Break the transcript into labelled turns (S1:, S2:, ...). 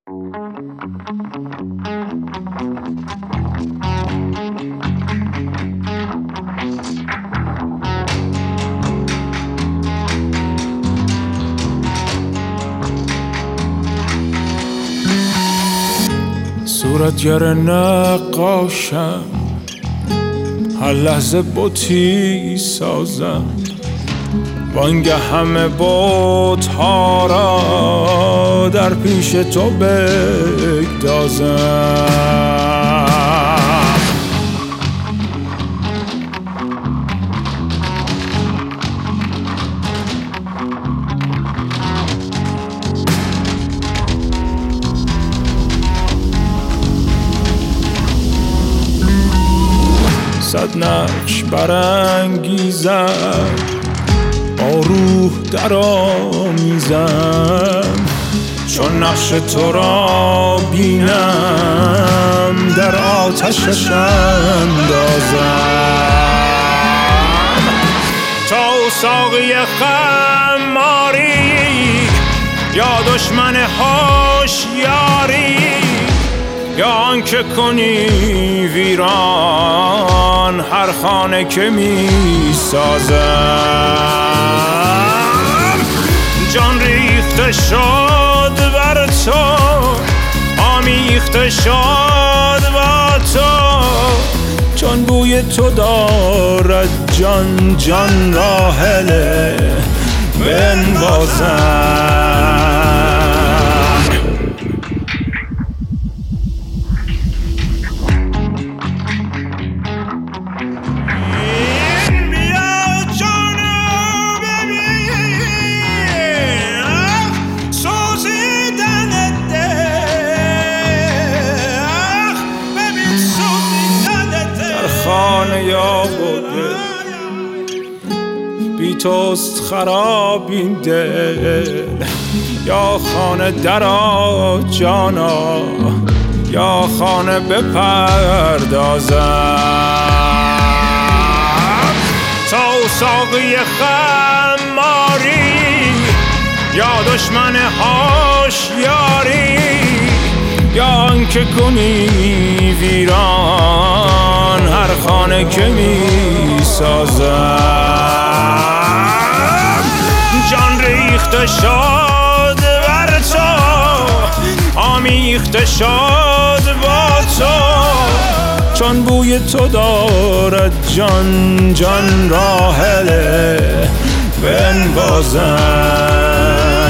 S1: صورتگر نقاشم، هر لحظه بتی سازم، وانگه همه بت‌ها را در پیش تو بگدازم. صد نقش برانگیزم، با روح در آمیزم، چون نقش تو را بینم در آتشش اندازم. تا ساقی خماری یا دشمن هوشیاری، یا آنکه کنی ویران هر خانه که می سازم. جان ریخته شد بر تو، آمیخته شد با تو، چون بوی تو دارد جان جان را هله بنوازم. خانه یا بوده بی توست خراب این دل، یا خانه درآ جانا، یا خانه بپردازم. تا ساقی خماری یا دشمن هوشیاری، یا آنکه کنی ویران هر خانه که می سازم. جان ریخته شد بر تو، آمیخته شد با تو، چون بوی تو دارد جان جان را هله بنوازم.